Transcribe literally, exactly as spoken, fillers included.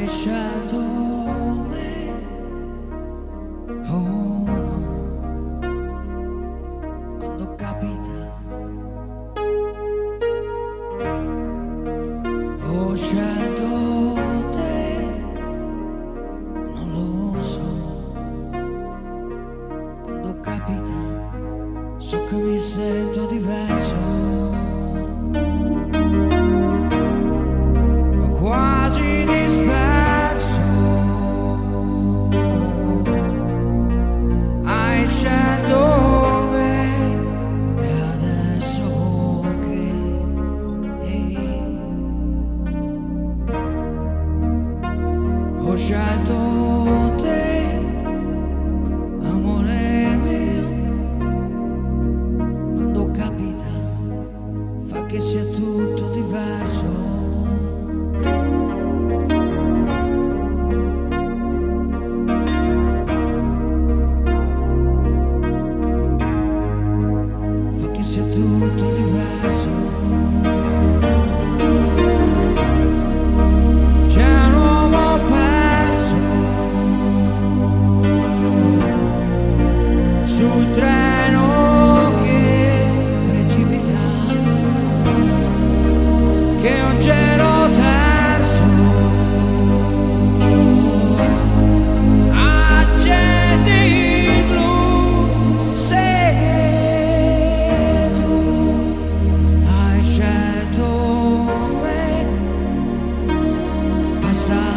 Hai scelto me, oh no, quando capita. Ho scelto te, non lo so, quando capita, so che mi sento diverso. Quasi disperso, hai scelto me e adesso che eh, ho scelto te, amore mio, quando capita fa che sia tutto diverso. Sia tutto diverso. C'è un uomo perso sul treno che precipita, che un cielo terzo accende il blu. Scelto me, passare